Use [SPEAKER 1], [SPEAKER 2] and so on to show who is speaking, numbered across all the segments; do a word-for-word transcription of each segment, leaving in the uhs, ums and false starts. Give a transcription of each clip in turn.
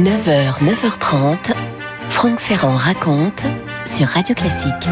[SPEAKER 1] neuf heures, neuf heures trente, Franck Ferrand raconte sur Radio Classique.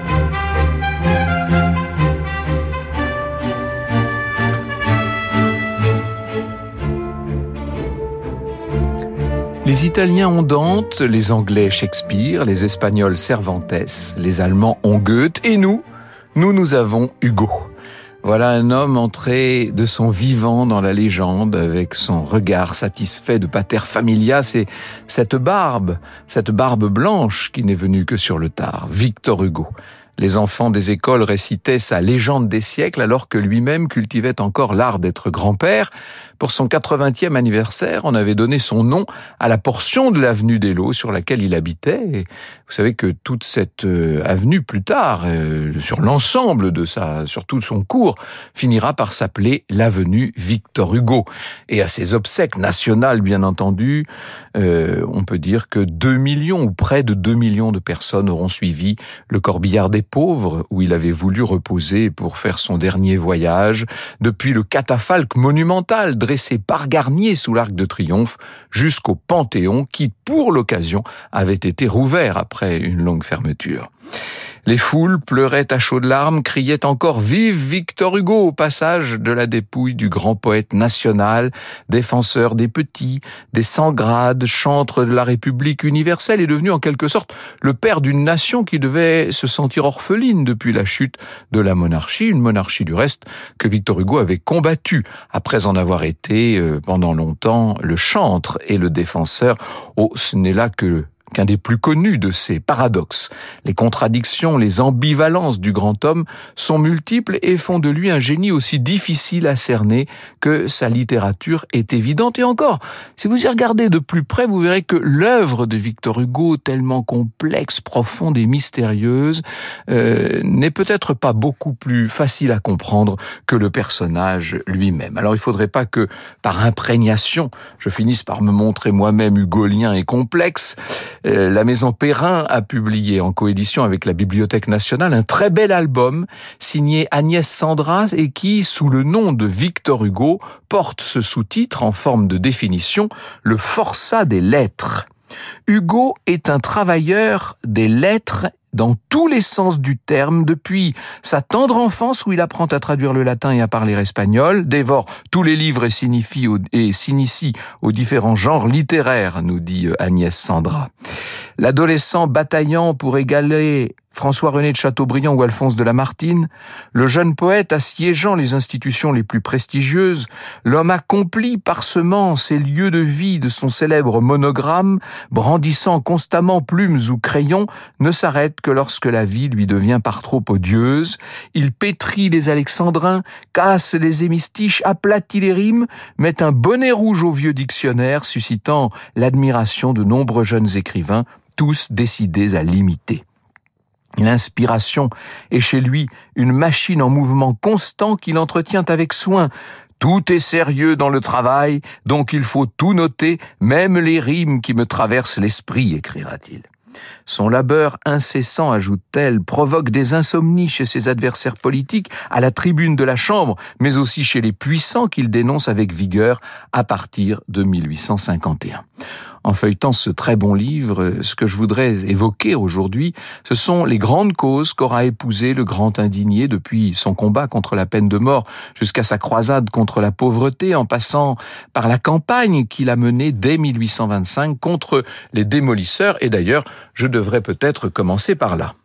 [SPEAKER 2] Les Italiens ont Dante, les Anglais Shakespeare, les Espagnols Cervantes, les Allemands ont Goethe, et nous, nous, nous avons Hugo. Voilà un homme entré de son vivant dans la légende, avec son regard satisfait de pater familias et cette barbe, cette barbe blanche qui n'est venue que sur le tard, Victor Hugo. Les enfants des écoles récitaient sa légende des siècles alors que lui-même cultivait encore l'art d'être grand-père. Pour son quatre-vingtième anniversaire, on avait donné son nom à la portion de l'avenue d'Eylau sur laquelle il habitait. Et vous savez que toute cette euh, avenue, plus tard, euh, sur l'ensemble de sa, sur tout son cours, finira par s'appeler l'avenue Victor Hugo. Et à ses obsèques nationales, bien entendu, euh, on peut dire que deux millions ou près de deux millions de personnes auront suivi le corbillard des pauvres, où il avait voulu reposer pour faire son dernier voyage, depuis le catafalque monumental dressé par Garnier sous l'Arc de Triomphe, jusqu'au Panthéon qui, pour l'occasion, avait été rouvert après une longue fermeture. Les foules pleuraient à chaudes larmes, criaient encore « Vive Victor Hugo » au passage de la dépouille du grand poète national, défenseur des petits, des sans-grades, chantre de la République universelle, et devenu en quelque sorte le père d'une nation qui devait se sentir orpheline depuis la chute de la monarchie, une monarchie du reste que Victor Hugo avait combattue après en avoir été euh, pendant longtemps le chantre et le défenseur. Oh, ce n'est là que qu'un des plus connus de ces paradoxes. Les contradictions, les ambivalences du grand homme sont multiples et font de lui un génie aussi difficile à cerner que sa littérature est évidente. Et encore, si vous y regardez de plus près, vous verrez que l'œuvre de Victor Hugo, tellement complexe, profonde et mystérieuse, euh, n'est peut-être pas beaucoup plus facile à comprendre que le personnage lui-même. Alors il ne faudrait pas que, par imprégnation, je finisse par me montrer moi-même hugolien et complexe. La Maison Perrin a publié en coédition avec la Bibliothèque nationale un très bel album signé Agnès Sandras et qui, sous le nom de Victor Hugo, porte ce sous-titre en forme de définition, le forçat des lettres. Hugo est un travailleur des lettres dans tous les sens du terme, depuis sa tendre enfance où il apprend à traduire le latin et à parler espagnol, dévore tous les livres et s'initie aux, et s'initie aux différents genres littéraires, nous dit Agnès Sandra. L'adolescent bataillant pour égaler François-René de Chateaubriand ou Alphonse de Lamartine, le jeune poète assiégeant les institutions les plus prestigieuses, l'homme accompli parsemant ses lieux de vie de son célèbre monogramme, brandissant constamment plumes ou crayons, ne s'arrête que lorsque la vie lui devient par trop odieuse. Il pétrit les alexandrins, casse les hémistiches, aplatit les rimes, met un bonnet rouge au vieux dictionnaire, suscitant l'admiration de nombreux jeunes écrivains, tous décidés à l'imiter. L'inspiration est chez lui une machine en mouvement constant qu'il entretient avec soin. Tout est sérieux dans le travail, donc il faut tout noter, même les rimes qui me traversent l'esprit, écrira-t-il. Son labeur incessant, ajoute-t-elle, provoque des insomnies chez ses adversaires politiques, à la tribune de la Chambre, mais aussi chez les puissants qu'il dénonce avec vigueur à partir de mille huit cent cinquante et un. En feuilletant ce très bon livre, ce que je voudrais évoquer aujourd'hui, ce sont les grandes causes qu'aura épousé le grand indigné depuis son combat contre la peine de mort jusqu'à sa croisade contre la pauvreté, en passant par la campagne qu'il a menée dès mille huit cent vingt-cinq contre les démolisseurs. Et d'ailleurs, je devrais peut-être commencer par là.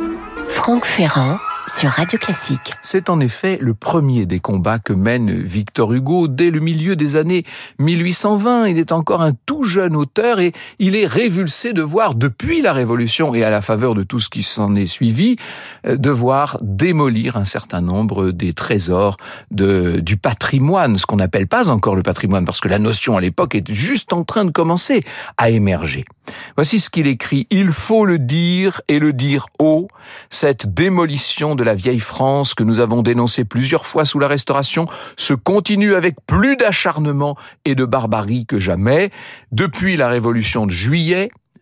[SPEAKER 1] Franck Ferrand sur Radio Classique.
[SPEAKER 2] C'est en effet le premier des combats que mène Victor Hugo dès le milieu des années mille huit cent vingt. Il est encore un tout jeune auteur et il est révulsé de voir, depuis la Révolution et à la faveur de tout ce qui s'en est suivi, de voir démolir un certain nombre des trésors de, du patrimoine, ce qu'on n'appelle pas encore le patrimoine, parce que la notion à l'époque est juste en train de commencer à émerger. Voici ce qu'il écrit. « Il faut le dire et le dire haut, cette démolition de la vieille France que nous avons dénoncée plusieurs fois sous la Restauration se continue avec plus d'acharnement et de barbarie que jamais. Depuis la Révolution de Juillet,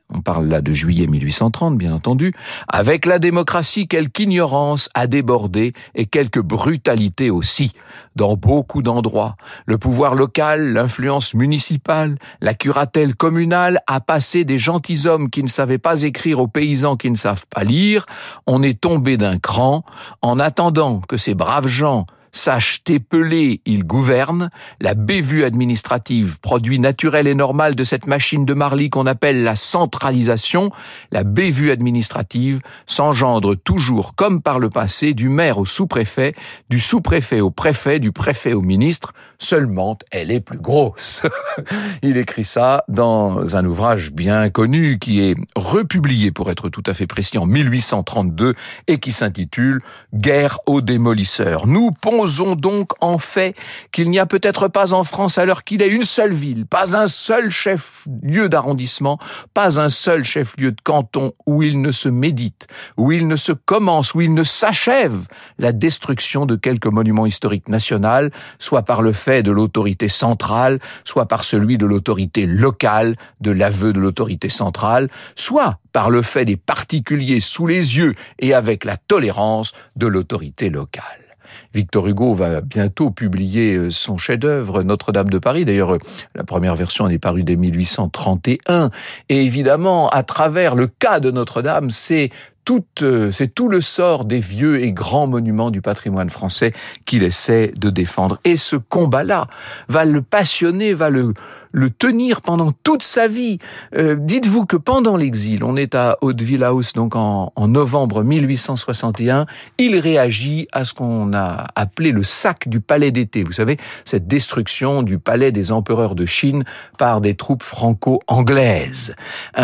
[SPEAKER 2] on parle là de juillet mille huit cent trente, bien entendu, avec la démocratie, quelque ignorance a débordé et quelque brutalité aussi. Dans beaucoup d'endroits, le pouvoir local, l'influence municipale, la curatelle communale a passé des gentilshommes qui ne savaient pas écrire aux paysans qui ne savent pas lire. On est tombé d'un cran. En attendant que ces braves gens sachent épeler, ils gouvernent. La bévue administrative, produit naturel et normal de cette machine de Marly qu'on appelle la centralisation, la bévue administrative s'engendre toujours, comme par le passé, du maire au sous-préfet, du sous-préfet au préfet, du préfet au ministre, seulement elle est plus grosse. Il écrit ça dans un ouvrage bien connu qui est republié, pour être tout à fait précis, en mille huit cent trente-deux et qui s'intitule « Guerre aux démolisseurs ». Nous Posons donc en fait qu'il n'y a peut-être pas en France à l'heure qu'il est une seule ville, pas un seul chef-lieu d'arrondissement, pas un seul chef-lieu de canton où il ne se médite, où il ne se commence, où il ne s'achève la destruction de quelque monument historique national, soit par le fait de l'autorité centrale, soit par celui de l'autorité locale, de l'aveu de l'autorité centrale, soit par le fait des particuliers sous les yeux et avec la tolérance de l'autorité locale. Victor Hugo va bientôt publier son chef-d'œuvre, Notre-Dame de Paris. D'ailleurs, la première version en est parue dès mille huit cent trente et un. Et évidemment, à travers le cas de Notre-Dame, c'est tout, c'est tout le sort des vieux et grands monuments du patrimoine français qu'il essaie de défendre. Et ce combat-là va le passionner, va le, le tenir pendant toute sa vie. Euh, dites-vous que pendant l'exil, on est à Hauteville-House, donc en, en novembre mille huit cent soixante et un, il réagit à ce qu'on a appelé le sac du palais d'été. Vous savez, cette destruction du palais des empereurs de Chine par des troupes franco-anglaises.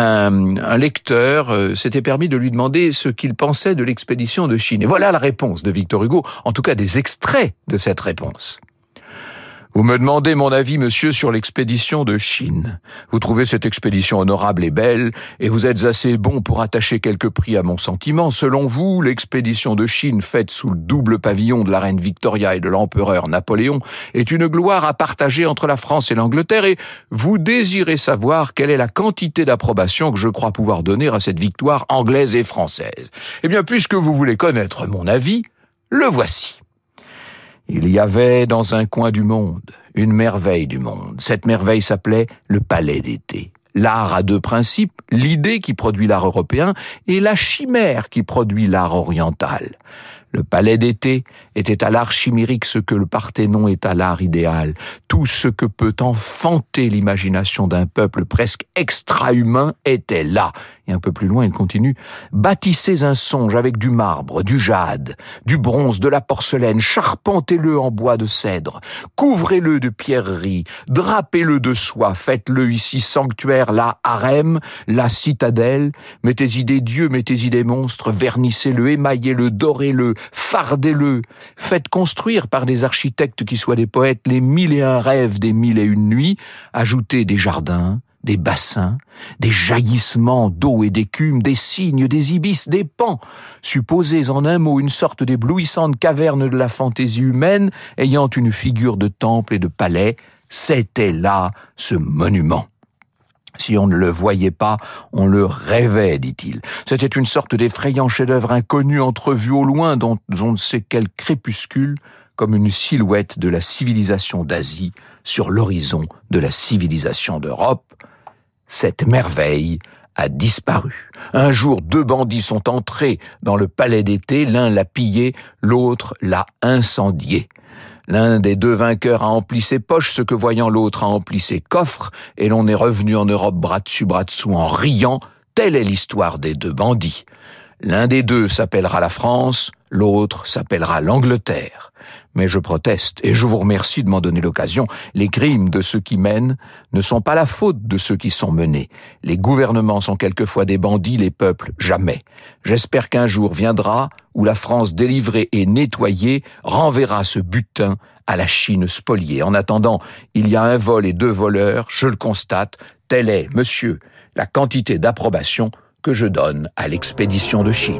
[SPEAKER 2] Un, un lecteur euh, s'était permis de lui demander ce qu'il pensait de l'expédition de Chine. Et voilà la réponse de Victor Hugo, en tout cas des extraits de cette réponse. Vous me demandez mon avis, monsieur, sur l'expédition de Chine. Vous trouvez cette expédition honorable et belle, et vous êtes assez bon pour attacher quelque prix à mon sentiment. Selon vous, l'expédition de Chine, faite sous le double pavillon de la reine Victoria et de l'empereur Napoléon, est une gloire à partager entre la France et l'Angleterre, et vous désirez savoir quelle est la quantité d'approbation que je crois pouvoir donner à cette victoire anglaise et française. Eh bien, puisque vous voulez connaître mon avis, le voici. Il y avait dans un coin du monde une merveille du monde. Cette merveille s'appelait le palais d'été. L'art a deux principes, l'idée qui produit l'art européen et la chimère qui produit l'art oriental. Le palais d'été était à l'art chimérique ce que le Parthénon est à l'art idéal. Tout ce que peut enfanter l'imagination d'un peuple presque extra-humain était là. Et un peu plus loin, il continue. Bâtissez un songe avec du marbre, du jade, du bronze, de la porcelaine, charpentez-le en bois de cèdre, couvrez-le de pierreries, drapez-le de soie, faites-le ici sanctuaire, là harem, la citadelle, mettez-y des dieux, mettez-y des monstres, vernissez-le, émaillez-le, dorez-le, fardez-le, faites construire par des architectes qui soient des poètes les mille et un rêves des mille et une nuits, ajoutez des jardins, des bassins, des jaillissements d'eau et d'écume, des cygnes, des ibis, des pans. Supposez en un mot une sorte d'éblouissante caverne de la fantaisie humaine ayant une figure de temple et de palais. C'était là ce monument. Si on ne le voyait pas, on le rêvait, dit-il. C'était une sorte d'effrayant chef-d'œuvre inconnu entrevu au loin dans on ne sait quel crépuscule, comme une silhouette de la civilisation d'Asie sur l'horizon de la civilisation d'Europe. Cette merveille a disparu. Un jour, deux bandits sont entrés dans le palais d'été, l'un l'a pillé, l'autre l'a incendié. L'un des deux vainqueurs a empli ses poches, ce que voyant l'autre a empli ses coffres, et l'on est revenu en Europe bras dessus bras dessous en riant. Telle est l'histoire des deux bandits. L'un des deux s'appellera la France, l'autre s'appellera l'Angleterre. Mais je proteste, et je vous remercie de m'en donner l'occasion, les crimes de ceux qui mènent ne sont pas la faute de ceux qui sont menés. Les gouvernements sont quelquefois des bandits, les peuples jamais. J'espère qu'un jour viendra où la France délivrée et nettoyée renverra ce butin à la Chine spoliée. En attendant, il y a un vol et deux voleurs, je le constate, telle est, monsieur, la quantité d'approbation que je donne à l'expédition de Chine.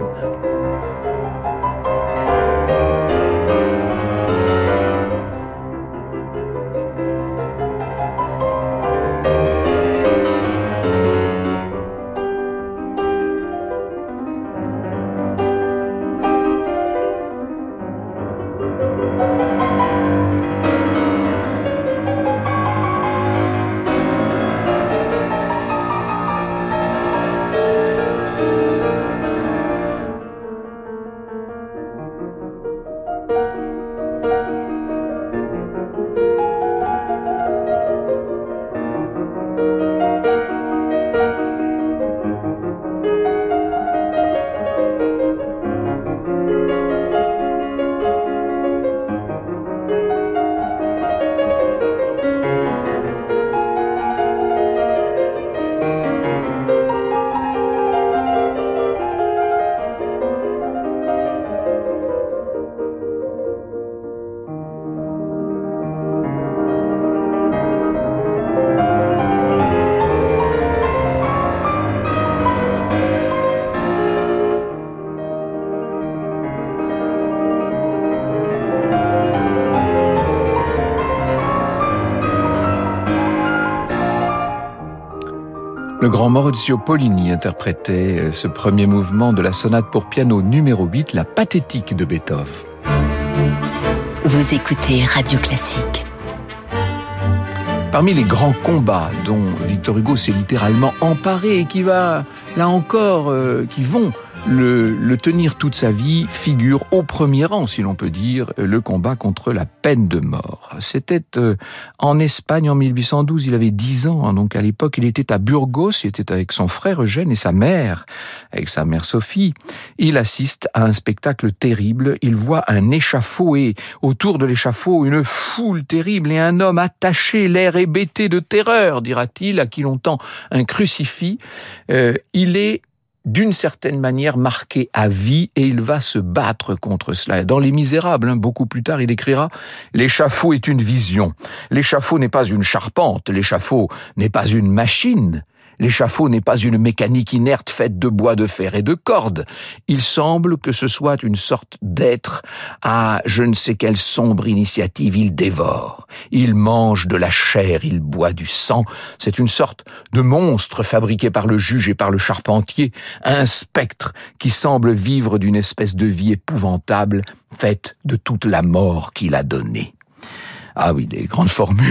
[SPEAKER 2] Le grand Maurizio Pollini interprétait ce premier mouvement de la sonate pour piano numéro huit, la pathétique de Beethoven.
[SPEAKER 1] Vous écoutez Radio Classique.
[SPEAKER 2] Parmi les grands combats dont Victor Hugo s'est littéralement emparé et qui va, là encore, euh, qui vont le, le tenir toute sa vie, figure au premier rang, si l'on peut dire, le combat contre la peine de mort. C'était euh, en Espagne en mille huit cent douze, il avait dix ans, hein, donc à l'époque il était à Burgos, il était avec son frère Eugène et sa mère, avec sa mère Sophie. Il assiste à un spectacle terrible, il voit un échafaud et autour de l'échafaud une foule terrible et un homme attaché, l'air hébété de terreur, dira-t-il, à qui l'on tend un crucifix. Euh, il est d'une certaine manière marqué à vie et il va se battre contre cela. Dans Les Misérables, hein, beaucoup plus tard, il écrira « L'échafaud est une vision. L'échafaud n'est pas une charpente. L'échafaud n'est pas une machine. L'échafaud n'est pas une mécanique inerte faite de bois, de fer et de cordes. Il semble que ce soit une sorte d'être à je ne sais quelle sombre initiative. Il dévore, il mange de la chair, il boit du sang. C'est une sorte de monstre fabriqué par le juge et par le charpentier, un spectre qui semble vivre d'une espèce de vie épouvantable, faite de toute la mort qu'il a donnée. » Ah oui, les grandes formules,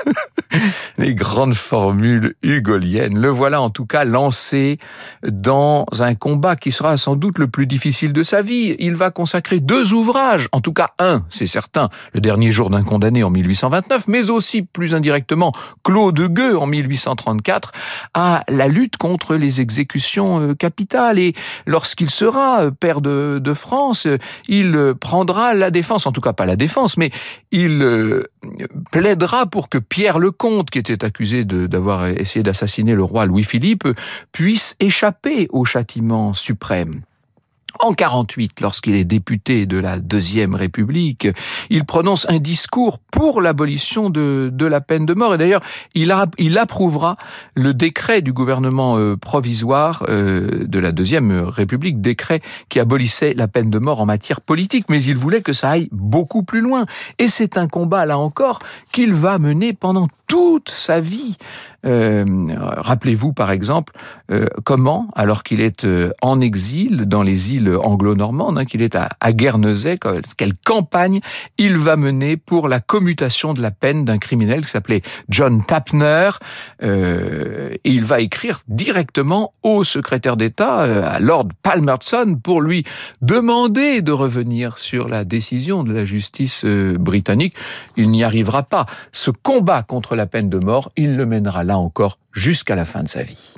[SPEAKER 2] les grandes formules hugoliennes. Le voilà en tout cas lancé dans un combat qui sera sans doute le plus difficile de sa vie. Il va consacrer deux ouvrages, en tout cas un, c'est certain, Le dernier jour d'un condamné en mille huit cent vingt-neuf, mais aussi plus indirectement Claude Gueux en mille huit cent trente-quatre, à la lutte contre les exécutions capitales. Et lorsqu'il sera père de, de France, il prendra la défense, en tout cas pas la défense, mais il plaidera pour que Pierre le Comte, qui était accusé de, d'avoir essayé d'assassiner le roi Louis-Philippe, puisse échapper au châtiment suprême. En quarante-huit, lorsqu'il est député de la Deuxième République, il prononce un discours pour l'abolition de, de la peine de mort. Et d'ailleurs, il, a, il approuvera le décret du gouvernement euh, provisoire euh, de la Deuxième République, décret qui abolissait la peine de mort en matière politique. Mais il voulait que ça aille beaucoup plus loin. Et c'est un combat, là encore, qu'il va mener pendant toute sa vie. Euh, rappelez-vous, par exemple, euh, comment, alors qu'il est euh, en exil dans les îles anglo-normandes, hein, qu'il est à, à Guernesey, quelle campagne il va mener pour la commutation de la peine d'un criminel qui s'appelait John Tapner. Euh, et il va écrire directement au secrétaire d'État, euh, à Lord Palmerston, pour lui demander de revenir sur la décision de la justice euh, britannique. Il n'y arrivera pas. Ce combat contre la peine de mort, il le mènera là encore jusqu'à la fin de sa vie.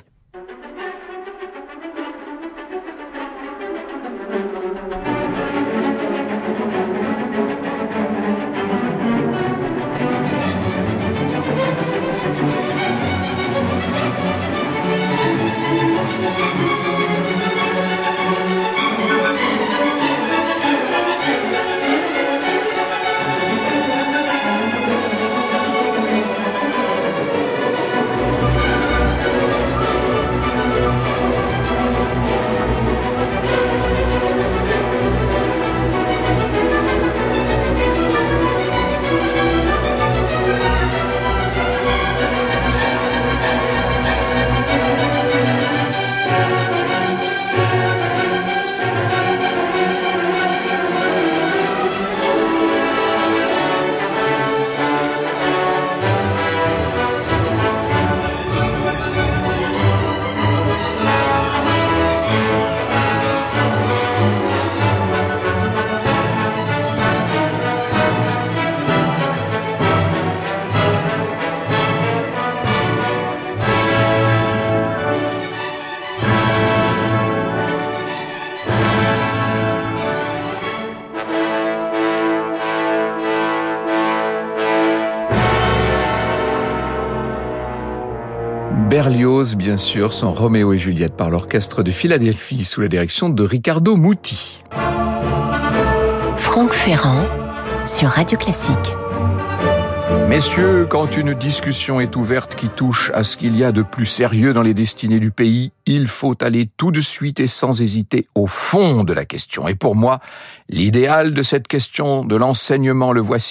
[SPEAKER 2] Berlioz, bien sûr, son Roméo et Juliette par l'orchestre de Philadelphie sous la direction de Riccardo Muti.
[SPEAKER 1] Franck Ferrand sur Radio Classique.
[SPEAKER 2] Messieurs, quand une discussion est ouverte qui touche à ce qu'il y a de plus sérieux dans les destinées du pays, il faut aller tout de suite et sans hésiter au fond de la question. Et pour moi, l'idéal de cette question de l'enseignement, le voici: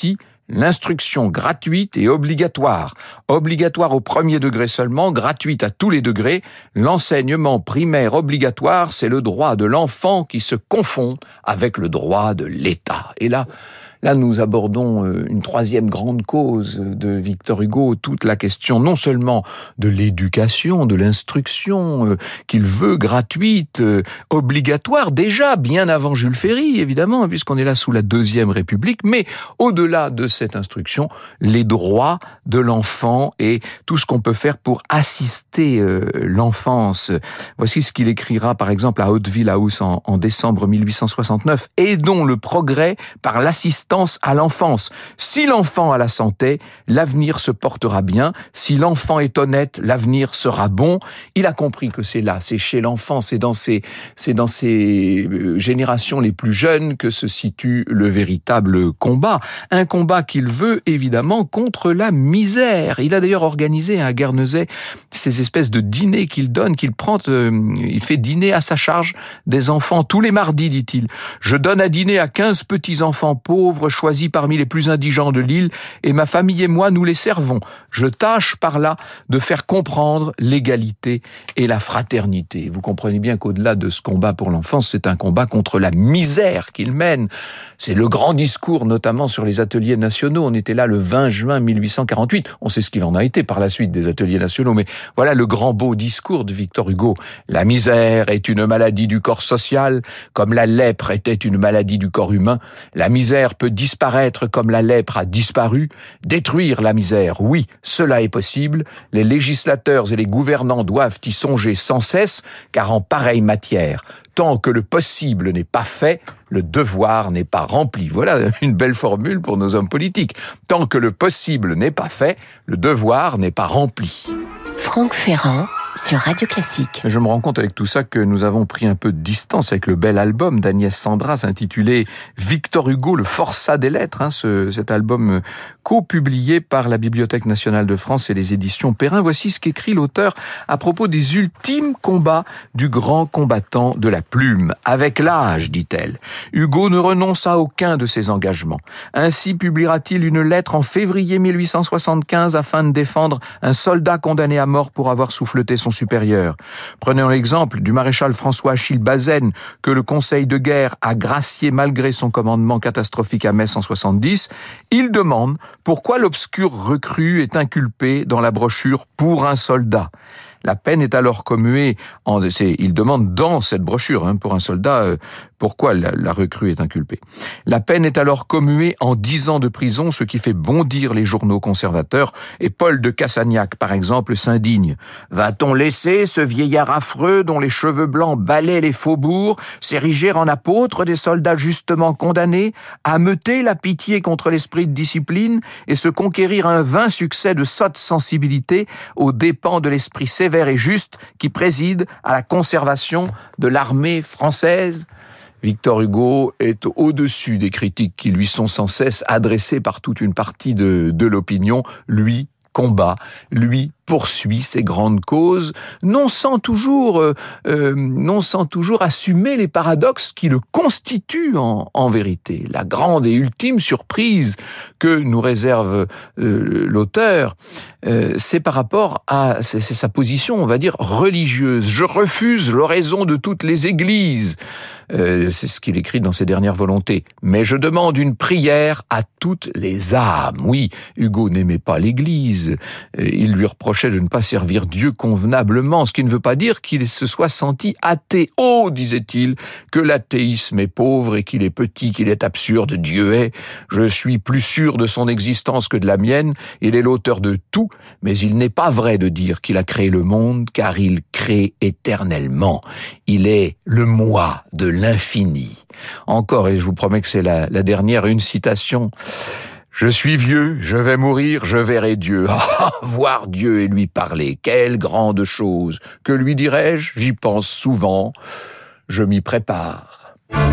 [SPEAKER 2] l'instruction gratuite et obligatoire. Obligatoire au premier degré seulement, gratuite à tous les degrés. L'enseignement primaire obligatoire, c'est le droit de l'enfant qui se confond avec le droit de l'État. Et là, Là, nous abordons une troisième grande cause de Victor Hugo, toute la question non seulement de l'éducation, de l'instruction, euh, qu'il veut gratuite, euh, obligatoire, déjà bien avant Jules Ferry, évidemment, puisqu'on est là sous la Deuxième République, mais au-delà de cette instruction, les droits de l'enfant et tout ce qu'on peut faire pour assister euh, l'enfance. Voici ce qu'il écrira, par exemple, à Hauteville House en, en décembre mille huit cent soixante-neuf. « Aidons le progrès par l'assistance à l'enfance. Si l'enfant a la santé, l'avenir se portera bien. Si l'enfant est honnête, l'avenir sera bon. » Il a compris que c'est là, c'est chez l'enfant, c'est dans ces, c'est dans ces générations les plus jeunes que se situe le véritable combat. Un combat qu'il veut évidemment contre la misère. Il a d'ailleurs organisé à Guernesey ces espèces de dîners qu'il donne, qu'il prend, euh, il fait dîner à sa charge des enfants tous les mardis, dit-il. « Je donne à dîner à quinze petits-enfants pauvres choisis parmi les plus indigents de l'île, et ma famille et moi, nous les servons. Je tâche par là de faire comprendre l'égalité et la fraternité. » Vous comprenez bien qu'au-delà de ce combat pour l'enfance, c'est un combat contre la misère qu'il mène. C'est le grand discours, notamment sur les ateliers nationaux. On était là le vingt juin mille huit cent quarante-huit. On sait ce qu'il en a été par la suite des ateliers nationaux, mais voilà le grand beau discours de Victor Hugo. La misère est une maladie du corps social, comme la lèpre était une maladie du corps humain. La misère peut disparaître comme la lèpre a disparu. Détruire la misère, oui, cela est possible. Les législateurs et les gouvernants doivent y songer sans cesse, car en pareille matière, tant que le possible n'est pas fait, le devoir n'est pas rempli. Voilà une belle formule pour nos hommes politiques. Tant que le possible n'est pas fait, le devoir n'est pas rempli.
[SPEAKER 1] Franck Ferrand sur Radio Classique.
[SPEAKER 2] Je me rends compte avec tout ça que nous avons pris un peu de distance avec le bel album d'Agnès Sandras intitulé Victor Hugo, le forçat des lettres, hein, ce, cet album co-publié par la Bibliothèque nationale de France et les éditions Perrin. Voici ce qu'écrit l'auteur à propos des ultimes combats du grand combattant de la plume. Avec l'âge, dit-elle, Hugo ne renonce à aucun de ses engagements. Ainsi publiera-t-il une lettre en février mille huit cent soixante-quinze afin de défendre un soldat condamné à mort pour avoir souffleté son supérieur. Prenons l'exemple du maréchal François-Achille Bazaine, que le Conseil de guerre a gracié malgré son commandement catastrophique à Metz en soixante-dix. Il demande pourquoi l'obscur recrue est inculpé dans la brochure « Pour un soldat ». La peine est alors commuée, en, c'est, il demande dans cette brochure, hein, pour un soldat, euh, pourquoi la, la recrue est inculpée. La peine est alors commuée en dix ans de prison, ce qui fait bondir les journaux conservateurs, et Paul de Cassagnac, par exemple, s'indigne. Va-t-on laisser ce vieillard affreux dont les cheveux blancs balaient les faubourgs s'ériger en apôtre des soldats justement condamnés, ameuter la pitié contre l'esprit de discipline et se conquérir un vain succès de sotte sensibilité aux dépens de l'esprit sévère et juste qui préside à la conservation de l'armée française? Victor Hugo est au-dessus des critiques qui lui sont sans cesse adressées par toute une partie de, de l'opinion. Lui combat, lui poursuit ses grandes causes, non sans toujours, euh, euh, non sans toujours assumer les paradoxes qui le constituent en, en vérité. La grande et ultime surprise que nous réserve euh, l'auteur, euh, c'est par rapport à c'est, c'est sa position, on va dire, religieuse. Je refuse l'oraison de toutes les églises. Euh, c'est ce qu'il écrit dans ses dernières volontés. Mais je demande une prière à toutes les âmes. Oui, Hugo n'aimait pas l'Église. Il lui reprochait de ne pas servir Dieu convenablement, ce qui ne veut pas dire qu'il se soit senti athée. Oh, disait-il, que l'athéisme est pauvre et qu'il est petit, qu'il est absurde, Dieu est. Je suis plus sûr de son existence que de la mienne. Il est l'auteur de tout, mais il n'est pas vrai de dire qu'il a créé le monde, car il crée éternellement. Il est le moi de l'infini. Encore, et je vous promets que c'est la, la dernière, une citation. Je suis vieux, je vais mourir, je verrai Dieu. Ah, voir Dieu et lui parler, quelle grande chose. Que lui dirais-je? J'y pense souvent. Je m'y prépare.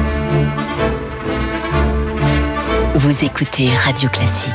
[SPEAKER 1] Vous écoutez Radio Classique.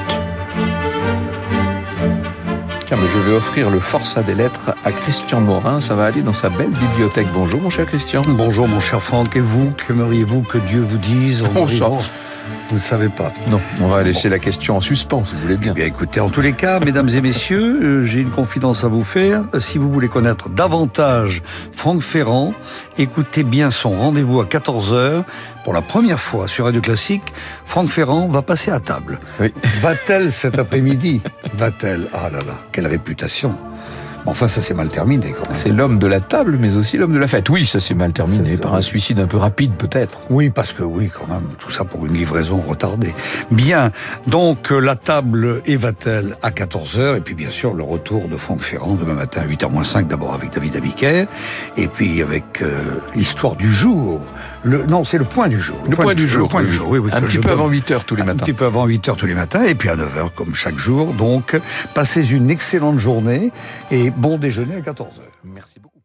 [SPEAKER 2] Tiens, mais je vais offrir le forçat des lettres à Christian Morin. Ça va aller dans sa belle bibliothèque. Bonjour, mon cher Christian.
[SPEAKER 3] Bonjour, mon cher Franck. Et vous, qu'aimeriez-vous que Dieu vous dise en
[SPEAKER 2] oh, ça,
[SPEAKER 3] Vous ne savez pas.
[SPEAKER 2] Non, on va laisser bon. la question en suspens, si vous voulez bien.
[SPEAKER 3] Eh bien, écoutez, en tous les cas, mesdames et messieurs, euh, j'ai une confidence à vous faire. Si vous voulez connaître davantage Franck Ferrand, écoutez bien son rendez-vous à quatorze heures. Pour la première fois sur Radio Classique, Franck Ferrand va passer à table.
[SPEAKER 2] Oui.
[SPEAKER 3] Va-t-elle cet après-midi? Va-t-elle? Ah là là, quelle réputation! Enfin, ça s'est mal terminé, quand même.
[SPEAKER 2] C'est l'homme de la table, mais aussi l'homme de la fête. Oui, ça s'est mal terminé, par un suicide un peu rapide, peut-être.
[SPEAKER 3] Oui, parce que oui, quand même, tout ça pour une livraison retardée. Bien, donc la table est va-t-elle à quatorze heures, et puis bien sûr, le retour de Franck Ferrand demain matin à huit heures moins cinq, d'abord avec David Abiker, et puis avec euh, l'histoire du jour. Le, non, c'est le point du jour.
[SPEAKER 2] Le, le point, point du jour.
[SPEAKER 3] Le point du jour, oui, oui.
[SPEAKER 2] Un petit peu avant huit heures tous les matins.
[SPEAKER 3] Un petit peu avant huit heures tous les matins, et puis à neuf heures comme chaque jour. Donc, passez une excellente journée, et bon déjeuner à quatorze heures.
[SPEAKER 2] Merci beaucoup.